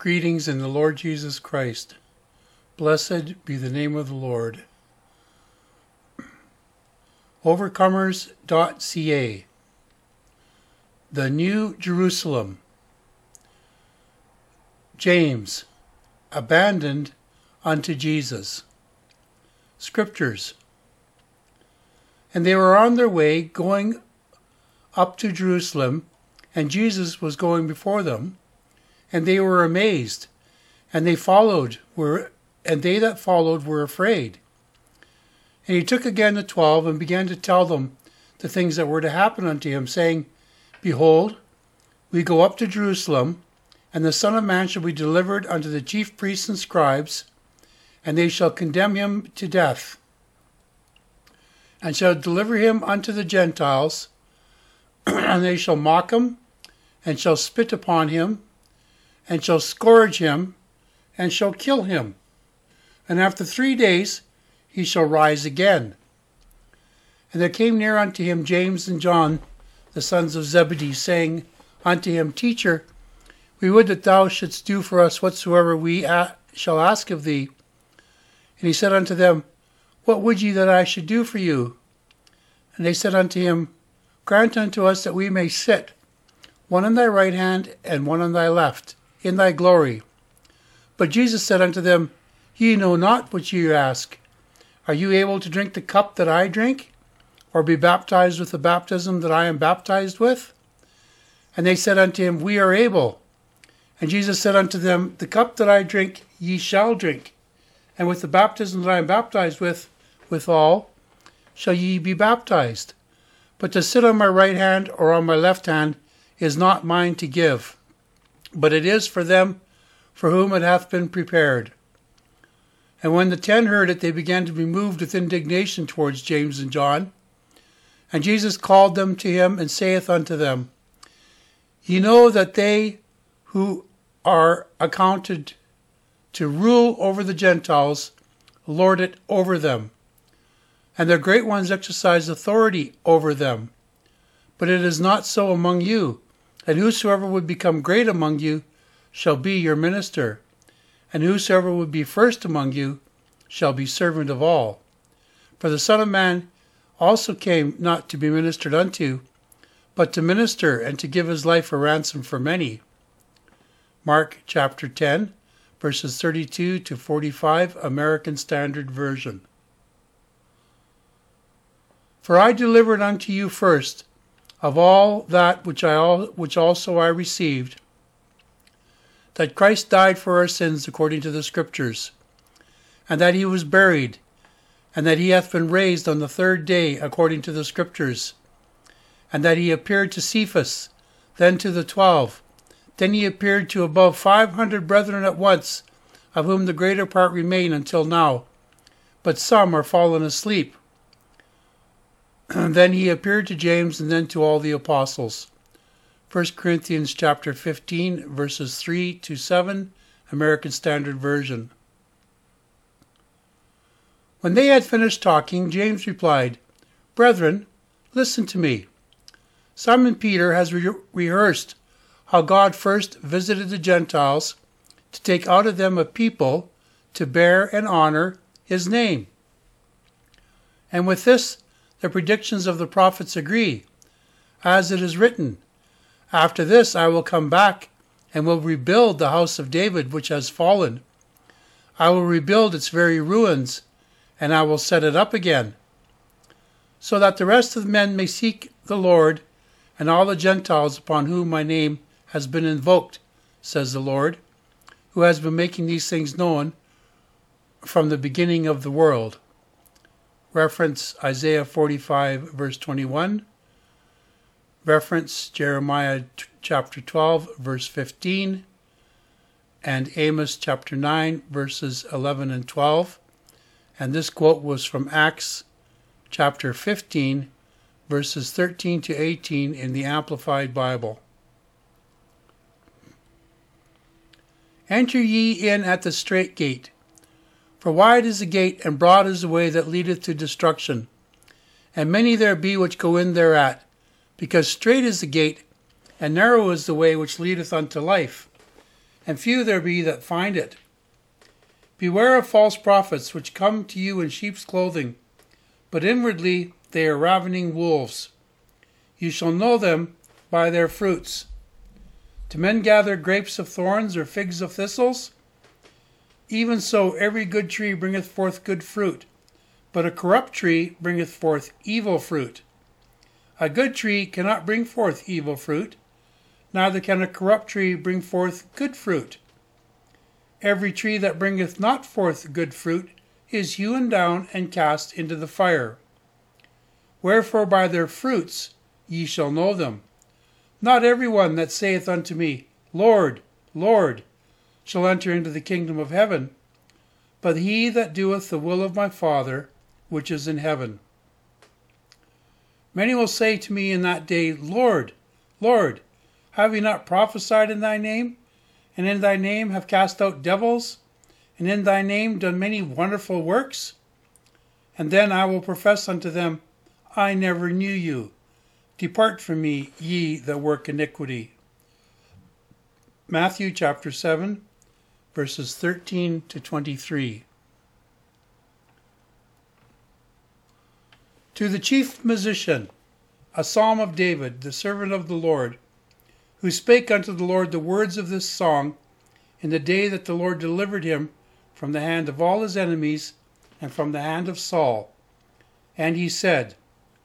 Greetings in the Lord Jesus Christ. Blessed be the name of the Lord. Overcomers.ca. The New Jerusalem. James, abandoned unto Jesus. Scriptures. And they were on their way going up to Jerusalem, and Jesus was going before them, and they were amazed, and they that followed were afraid. And he took again the 12, and began to tell them the things that were to happen unto him, saying, Behold, we go up to Jerusalem, and the Son of Man shall be delivered unto the chief priests and scribes, and they shall condemn him to death, and shall deliver him unto the Gentiles, and they shall mock him, and shall spit upon him, and shall scourge him, and shall kill him. And after 3 days he shall rise again. And there came near unto him James and John, the sons of Zebedee, saying unto him, Teacher, we would that thou shouldst do for us whatsoever we shall ask of thee. And he said unto them, What would ye that I should do for you? And they said unto him, Grant unto us that we may sit, one on thy right hand and one on thy left, in thy glory. But Jesus said unto them, Ye know not what ye ask. Are you able to drink the cup that I drink, or be baptized with the baptism that I am baptized with? And they said unto him, We are able. And Jesus said unto them, The cup that I drink ye shall drink, and with the baptism that I am baptized with, withal, shall ye be baptized. But to sit on my right hand or on my left hand is not mine to give, but it is for them for whom it hath been prepared. And when the 10 heard it, they began to be moved with indignation towards James and John. And Jesus called them to him, and saith unto them, Ye know that they who are accounted to rule over the Gentiles lord it over them, and their great ones exercise authority over them. But it is not so among you. And whosoever would become great among you shall be your minister, and whosoever would be first among you shall be servant of all. For the Son of Man also came not to be ministered unto, but to minister and to give his life a ransom for many. Mark chapter 10, verses 32 to 45, American Standard Version. For I delivered unto you first of all that which also I received, that Christ died for our sins according to the Scriptures, and that he was buried, and that he hath been raised on the 3rd day according to the Scriptures, and that he appeared to Cephas, then to the 12. Then he appeared to above 500 brethren at once, of whom the greater part remain until now, but some are fallen asleep. And then he appeared to James, and then to all the apostles. 1 Corinthians chapter 15, verses 3 to 7, American Standard Version. When they had finished talking, James replied, Brethren, listen to me. Simon Peter has rehearsed how God first visited the Gentiles to take out of them a people to bear and honor his name. And with this, the predictions of the prophets agree, as it is written, After this I will come back, and will rebuild the house of David which has fallen. I will rebuild its very ruins, and I will set it up again, so that the rest of the men may seek the Lord, and all the Gentiles upon whom my name has been invoked, says the Lord, who has been making these things known from the beginning of the world. Reference Isaiah 45, verse 21. Reference Jeremiah chapter 12, verse 15. And Amos chapter 9, verses 11 and 12. And this quote was from Acts chapter 15, verses 13 to 18 in the Amplified Bible. Enter ye in at the strait gate. For wide is the gate, and broad is the way that leadeth to destruction, and many there be which go in thereat, because strait is the gate, and narrow is the way which leadeth unto life, and few there be that find it. Beware of false prophets, which come to you in sheep's clothing, but inwardly they are ravening wolves. You shall know them by their fruits. Do men gather grapes of thorns or figs of thistles? Even so every good tree bringeth forth good fruit, but a corrupt tree bringeth forth evil fruit. A good tree cannot bring forth evil fruit, neither can a corrupt tree bring forth good fruit. Every tree that bringeth not forth good fruit is hewn down and cast into the fire. Wherefore by their fruits ye shall know them. Not every one that saith unto me, Lord, Lord, shall enter into the kingdom of heaven, but he that doeth the will of my Father which is in heaven. Many will say to me in that day, Lord, Lord, have we not prophesied in thy name? And in thy name have cast out devils? And in thy name done many wonderful works? And then I will profess unto them, I never knew you. Depart from me, ye that work iniquity. Matthew chapter 7, verses 13 to 23. To the chief musician, a psalm of David, the servant of the Lord, who spake unto the Lord the words of this song in the day that the Lord delivered him from the hand of all his enemies and from the hand of Saul. And he said,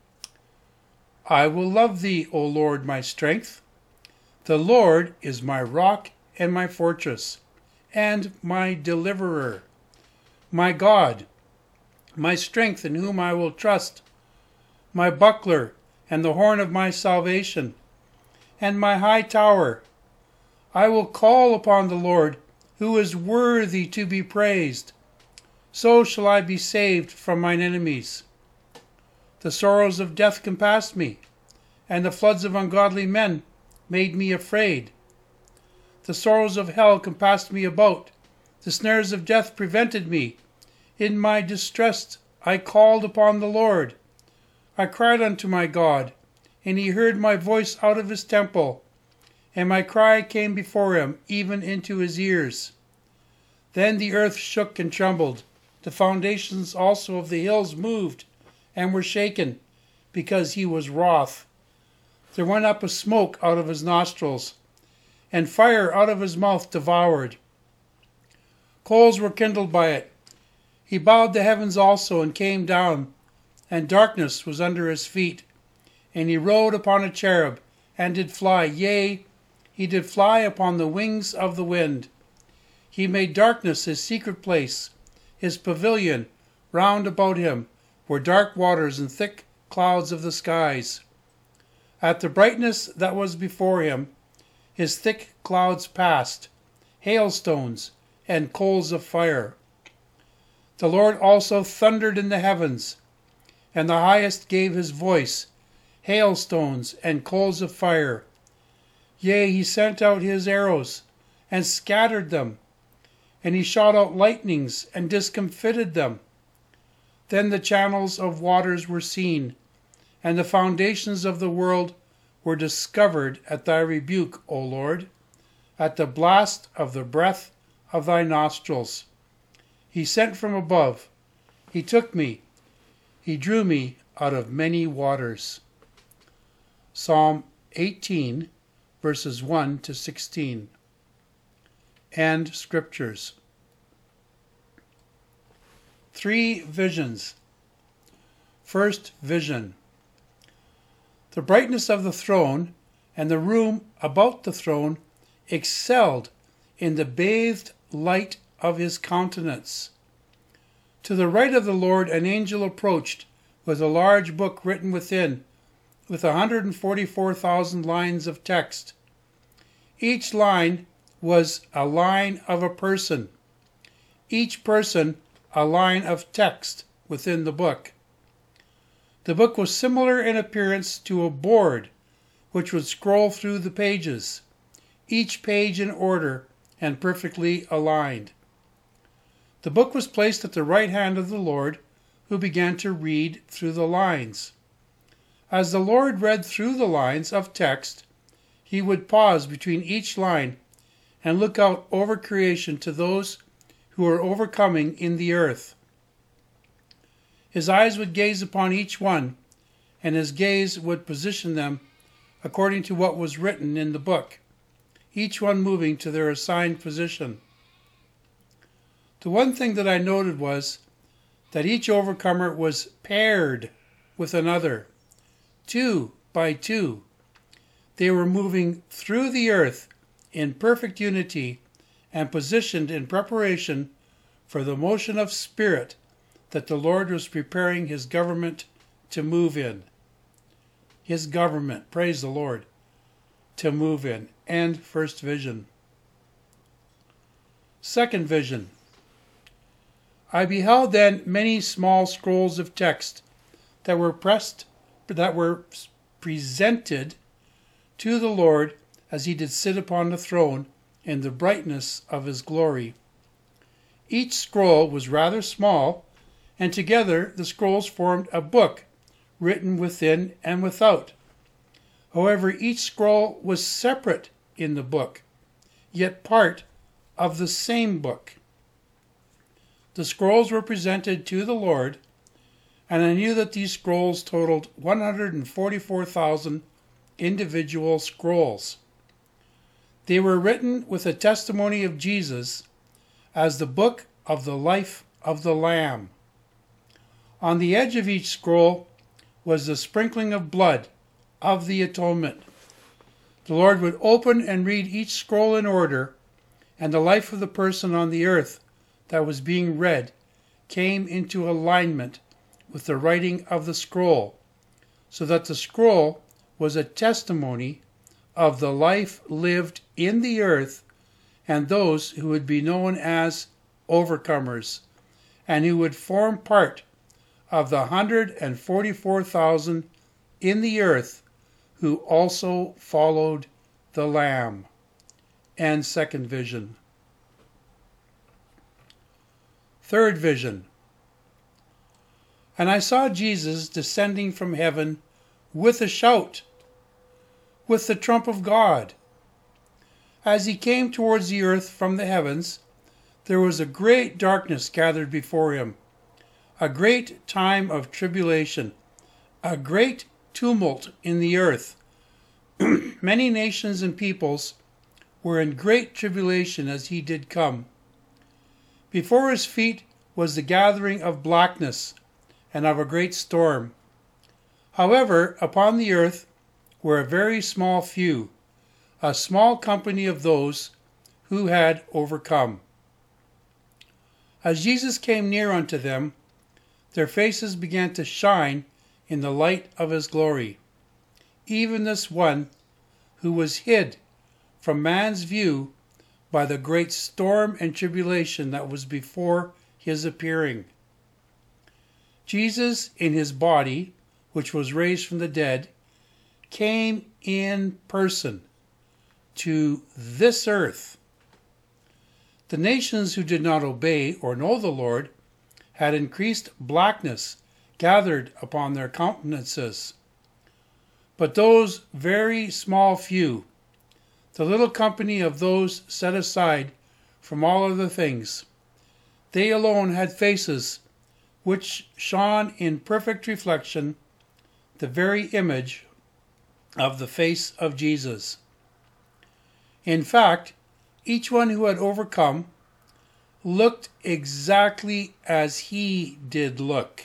I will love thee, O Lord, my strength. The Lord is my rock and my fortress, and my deliverer, my God, my strength in whom I will trust, my buckler and the horn of my salvation, and my high tower. I will call upon the Lord, who is worthy to be praised. So shall I be saved from mine enemies. The sorrows of death compassed me, and the floods of ungodly men made me afraid. The sorrows of hell compassed me about. The snares of death prevented me. In my distress I called upon the Lord. I cried unto my God, and he heard my voice out of his temple, and my cry came before him, even into his ears. Then the earth shook and trembled. The foundations also of the hills moved and were shaken, because he was wroth. There went up a smoke out of his nostrils, and fire out of his mouth devoured. Coals were kindled by it. He bowed the heavens also, and came down, and darkness was under his feet. And he rode upon a cherub, and did fly, yea, he did fly upon the wings of the wind. He made darkness his secret place, his pavilion round about him were dark waters and thick clouds of the skies. At the brightness that was before him, his thick clouds passed, hailstones and coals of fire. The Lord also thundered in the heavens, and the highest gave his voice, hailstones and coals of fire. Yea, he sent out his arrows, and scattered them, and he shot out lightnings, and discomfited them. Then the channels of waters were seen, and the foundations of the world were discovered at thy rebuke, O Lord, at the blast of the breath of thy nostrils. He sent from above, he took me, he drew me out of many waters. Psalm 18, verses 1 to 16. And Scriptures. 3 visions. First vision. The brightness of the throne and the room about the throne excelled in the bathed light of his countenance. To the right of the Lord an angel approached with a large book written within, with 144,000 lines of text. Each line was a line of a person, each person a line of text within the book. The book was similar in appearance to a board which would scroll through the pages, each page in order and perfectly aligned. The book was placed at the right hand of the Lord, who began to read through the lines. As the Lord read through the lines of text, he would pause between each line and look out over creation to those who are overcoming in the earth. His eyes would gaze upon each one, and his gaze would position them according to what was written in the book, each one moving to their assigned position. The one thing that I noted was that each overcomer was paired with another, 2 by 2. They were moving through the earth in perfect unity and positioned in preparation for the motion of spirit that the Lord was preparing his government to move in. His government, praise the Lord, to move in. And first vision. Second vision. I beheld then many small scrolls of text that were presented to the Lord as he did sit upon the throne in the brightness of his glory. Each scroll was rather small, and together the scrolls formed a book written within and without. However, each scroll was separate in the book, yet part of the same book. The scrolls were presented to the Lord, and I knew that these scrolls totaled 144,000 individual scrolls. They were written with a testimony of Jesus as the book of the life of the Lamb. On the edge of each scroll was the sprinkling of blood of the atonement. The Lord would open and read each scroll in order, and the life of the person on the earth that was being read came into alignment with the writing of the scroll, so that the scroll was a testimony of the life lived in the earth and those who would be known as overcomers and who would form part of the 144,000 in the earth who also followed the Lamb. And second vision. Third vision. And I saw Jesus descending from heaven with a shout, with the trump of God. As he came towards the earth from the heavens, there was a great darkness gathered before him, a great time of tribulation, a great tumult in the earth. Many nations and peoples were in great tribulation as he did come. Before his feet was the gathering of blackness and of a great storm. However, upon the earth were a very small few, a small company of those who had overcome. As Jesus came near unto them, their faces began to shine in the light of his glory. Even this one who was hid from man's view by the great storm and tribulation that was before his appearing. Jesus, in his body, which was raised from the dead, came in person to this earth. The nations who did not obey or know the Lord had increased blackness gathered upon their countenances. But those very small few, the little company of those set aside from all other things, they alone had faces which shone in perfect reflection the very image of the face of Jesus. In fact, each one who had overcome looked exactly as he did look.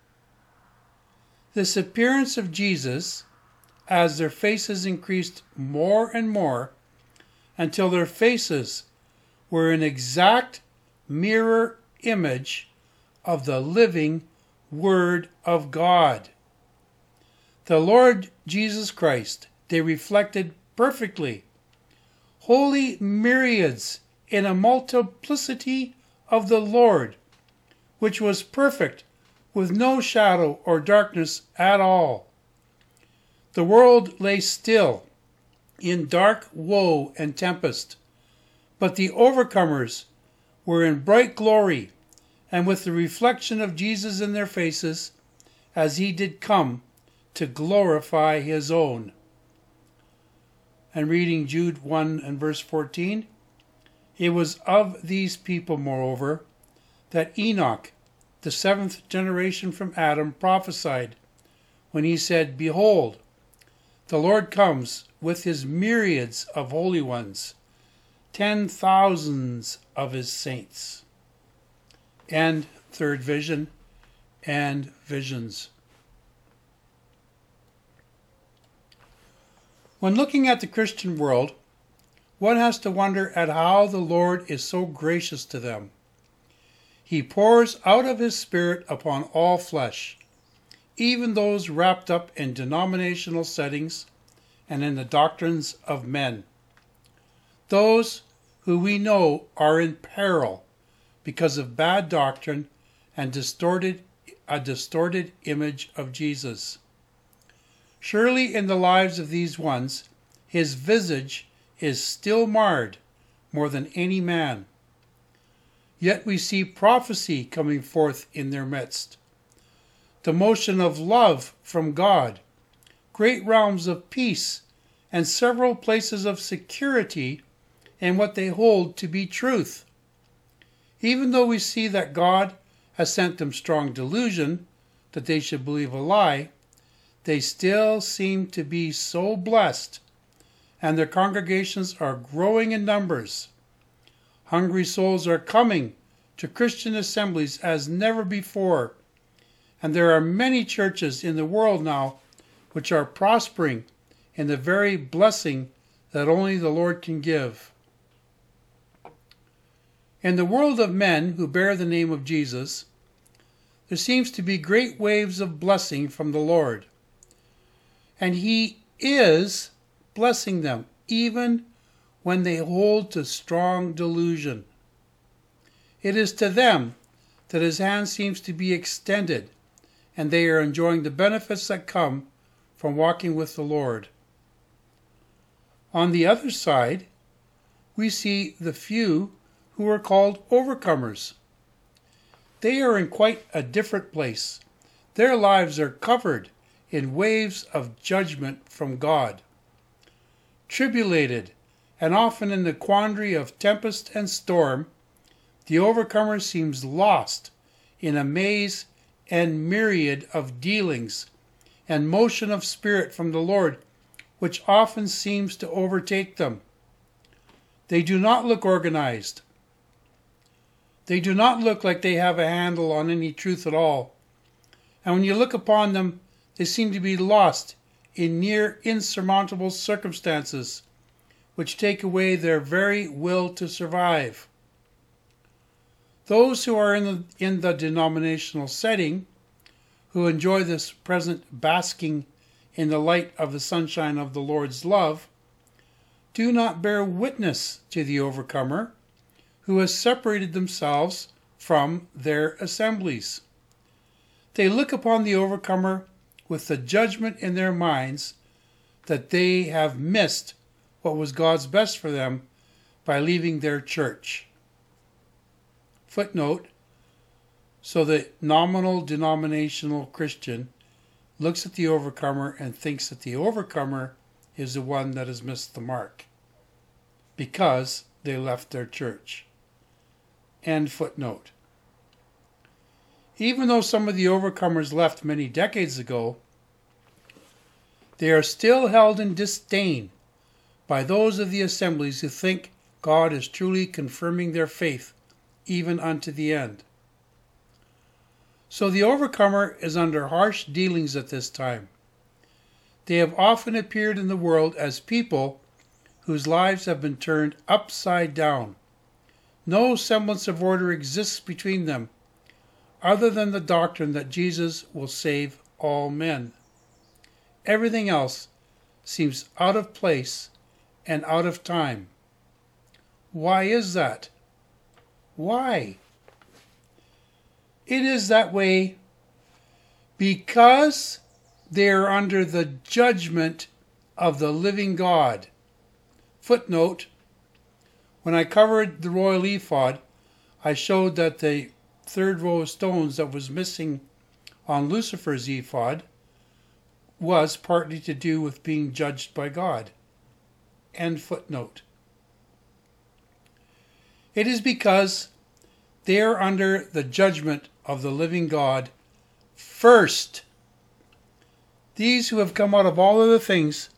This appearance of Jesus, as their faces increased more and more, until their faces were an exact mirror image of the living Word of God. The Lord Jesus Christ they reflected perfectly. Holy myriads in a multiplicity of the Lord, which was perfect, with no shadow or darkness at all. The world lay still, in dark woe and tempest, but the overcomers were in bright glory, and with the reflection of Jesus in their faces, as he did come to glorify his own. And reading Jude 1 and verse 14, It was of these people, moreover, that Enoch, the seventh generation from Adam, prophesied when he said, "Behold, the Lord comes with his myriads of holy ones, 10,000s of his saints." And third vision and visions. When looking at the Christian world, one has to wonder at how the Lord is so gracious to them. He pours out of his Spirit upon all flesh, even those wrapped up in denominational settings and in the doctrines of men. Those who we know are in peril because of bad doctrine and a distorted image of Jesus. Surely in the lives of these ones, his visage is still marred more than any man. Yet we see prophecy coming forth in their midst, the motion of love from God, great realms of peace, and several places of security in what they hold to be truth. Even though we see that God has sent them strong delusion that they should believe a lie, they still seem to be so blessed, and their congregations are growing in numbers. Hungry souls are coming to Christian assemblies as never before, and there are many churches in the world now which are prospering in the very blessing that only the Lord can give. In the world of men who bear the name of Jesus, there seems to be great waves of blessing from the Lord, and he is blessing them even when they hold to strong delusion. It is to them that his hand seems to be extended, and they are enjoying the benefits that come from walking with the Lord. On the other side, we see the few who are called overcomers. They are in quite a different place. Their lives are covered in waves of judgment from God. Tribulated, and often in the quandary of tempest and storm, the overcomer seems lost in a maze and myriad of dealings and motion of spirit from the Lord, which often seems to overtake them. They do not look organized. They do not look like they have a handle on any truth at all. And when you look upon them, they seem to be lost in near insurmountable circumstances, which take away their very will to survive. Those who are in the denominational setting, who enjoy this present basking in the light of the sunshine of the Lord's love, do not bear witness to the overcomer, who has separated themselves from their assemblies. They look upon the overcomer with the judgment in their minds that they have missed what was God's best for them by leaving their church. Footnote: so the nominal denominational Christian looks at the overcomer and thinks that the overcomer is the one that has missed the mark because they left their church. End footnote. Even though some of the overcomers left many decades ago, they are still held in disdain by those of the assemblies who think God is truly confirming their faith even unto the end. So the overcomer is under harsh dealings at this time. They have often appeared in the world as people whose lives have been turned upside down. No semblance of order exists between them, other than the doctrine that Jesus will save all men. Everything else seems out of place and out of time. Why is that? Why? It is that way because they are under the judgment of the living God. Footnote: when I covered the royal ephod, I showed that the third row of stones that was missing on Lucifer's ephod was partly to do with being judged by God. End footnote. It is because they are under the judgment of the living God first. These who have come out of all other things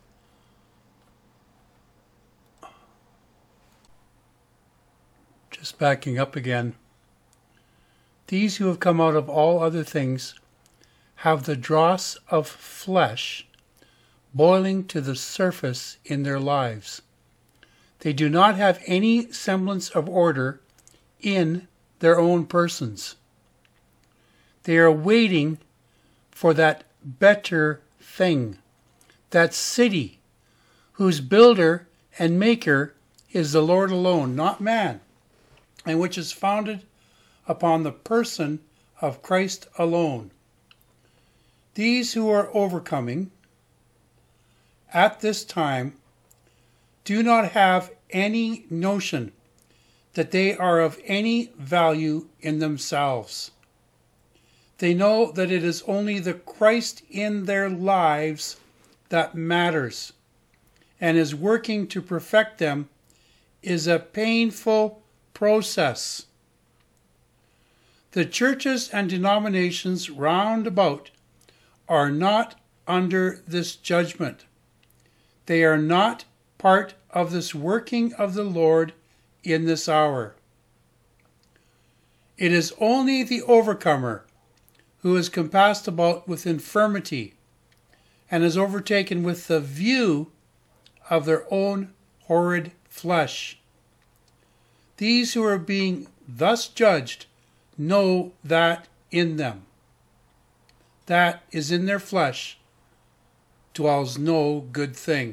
just backing up again. These who have come out of all other things have the dross of flesh boiling to the surface in their lives. They do not have any semblance of order in their own persons. They are waiting for that better thing, that city whose builder and maker is the Lord alone, not man, and which is founded upon the person of Christ alone. These who are overcoming at this time do not have any notion that they are of any value in themselves. They know that it is only the Christ in their lives that matters, and is working to perfect them is a painful process. The churches and denominations round about are not under this judgment. They are not part of this working of the Lord in this hour. It is only the overcomer who is compassed about with infirmity and is overtaken with the view of their own horrid flesh. These who are being thus judged know that in them, that is in their flesh, dwells no good thing.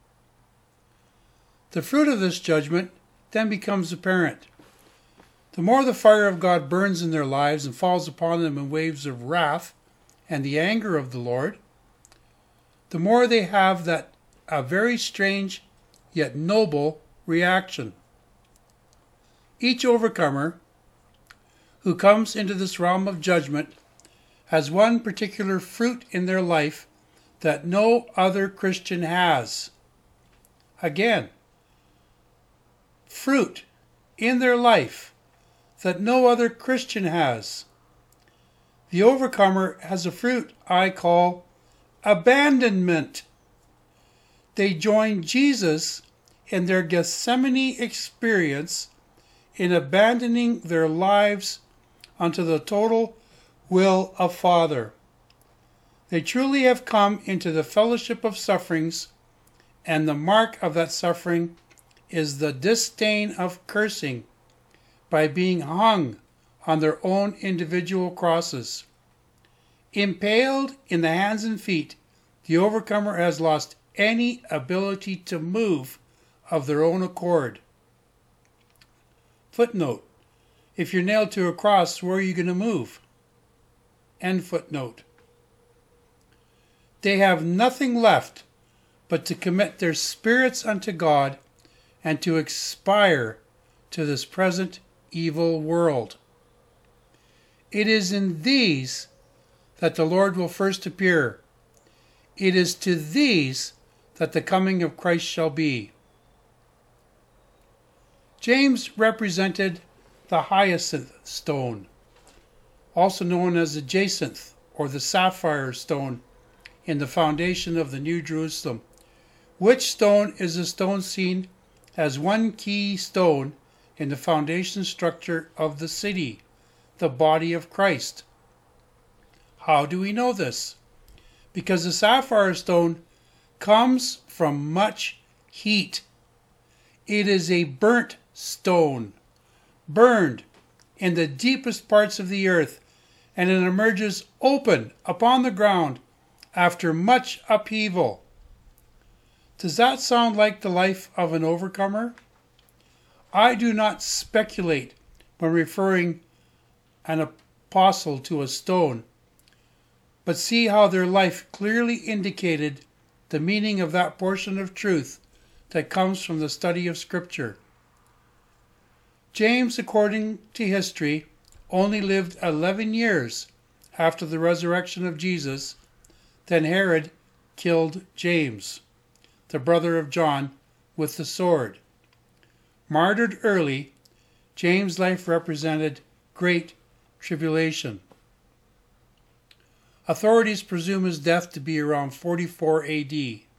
The fruit of this judgment then becomes apparent. The more the fire of God burns in their lives and falls upon them in waves of wrath and the anger of the Lord, the more they have that a very strange yet noble reaction. Each overcomer who comes into this realm of judgment has one particular fruit in their life that no other Christian has. Again, fruit in their life that no other Christian has. The overcomer has a fruit I call abandonment. They join Jesus in their Gethsemane experience in abandoning their lives unto the total will of Father. They truly have come into the fellowship of sufferings, and the mark of that suffering is the disdain of cursing by being hung on their own individual crosses. Impaled in the hands and feet, the overcomer has lost any ability to move of their own accord. Footnote: if you're nailed to a cross, where are you going to move? End footnote. They have nothing left but to commit their spirits unto God and to expire to this present evil world. It is in these that the Lord will first appear. It is to these that the coming of Christ shall be. James represented the hyacinth stone, also known as the jacinth or the sapphire stone, in the foundation of the New Jerusalem, which stone is a stone seen as one key stone in the foundation structure of the city, the body of Christ. How do we know this? Because the sapphire stone comes from much heat. It is a burnt stone, burned in the deepest parts of the earth, and it emerges open upon the ground after much upheaval. Does that sound like the life of an overcomer? I do not speculate when referring an apostle to a stone, but see how their life clearly indicated the meaning of that portion of truth that comes from the study of Scripture. James, according to history, only lived 11 years after the resurrection of Jesus. Then Herod killed James, the brother of John, with the sword. Martyred early, James' life represented great tribulation. Authorities presume his death to be around 44 AD.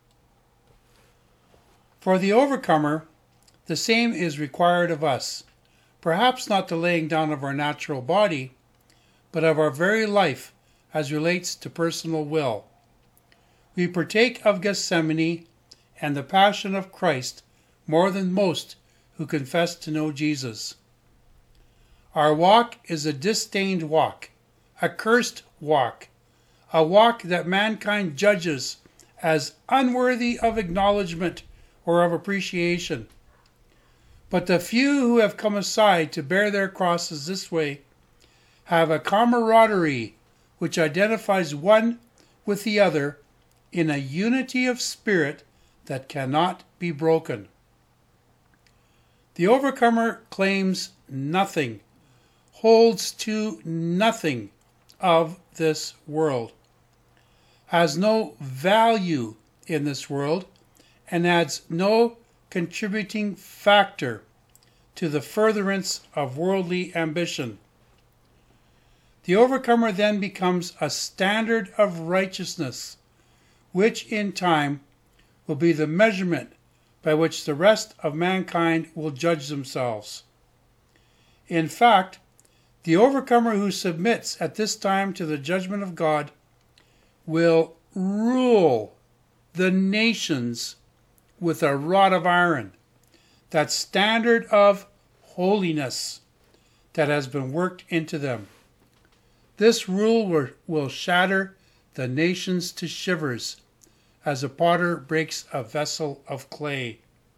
For the overcomer, the same is required of us, perhaps not the laying down of our natural body, but of our very life as relates to personal will. We partake of Gethsemane and the passion of Christ more than most who confess to know Jesus. Our walk is a disdained walk, a cursed walk, a walk that mankind judges as unworthy of acknowledgement or of appreciation. But the few who have come aside to bear their crosses this way have a camaraderie which identifies one with the other in a unity of spirit that cannot be broken. The overcomer claims nothing, holds to nothing of this world, has no value in this world, and adds no contributing factor to the furtherance of worldly ambition. The overcomer then becomes a standard of righteousness, which in time will be the measurement by which the rest of mankind will judge themselves. In fact, the overcomer who submits at this time to the judgment of God will rule the nations with a rod of iron, that standard of holiness that has been worked into them. This rule will shatter the nations to shivers as a potter breaks a vessel of clay.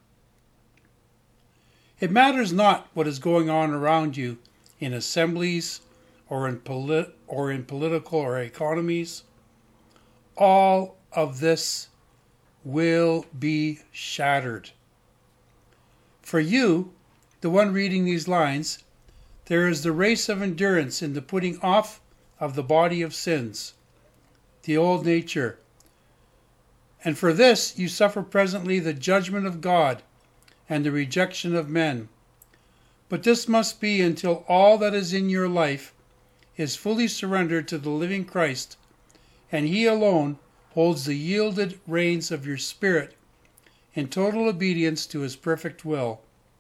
It matters not what is going on around you in assemblies or in political or economies. All of this will be shattered. For you, the one reading these lines, there is the race of endurance in the putting off of the body of sins, the old nature. And for this you suffer presently the judgment of God and the rejection of men. But this must be until all that is in your life is fully surrendered to the living Christ, and He alone holds the yielded reins of your spirit in total obedience to His perfect will.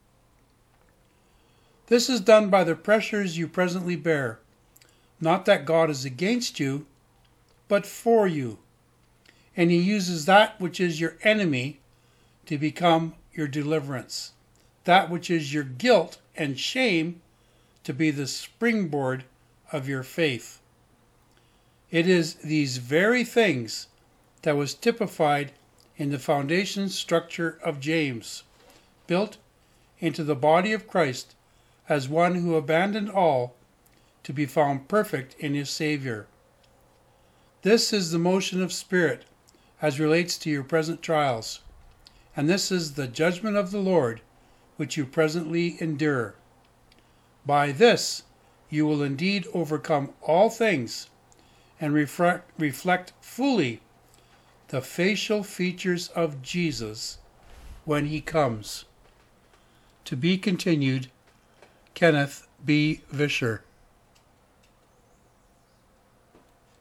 This is done by the pressures you presently bear, not that God is against you, but for you, and He uses that which is your enemy to become your deliverance, that which is your guilt and shame to be the springboard of your faith. It is these very things that was typified in the foundation structure of James, built into the body of Christ as one who abandoned all to be found perfect in his Savior. This is the motion of spirit as relates to your present trials, and this is the judgment of the Lord which you presently endure. By this you will indeed overcome all things and reflect fully the facial features of Jesus when He comes. To be continued, Kenneth B. Vischer.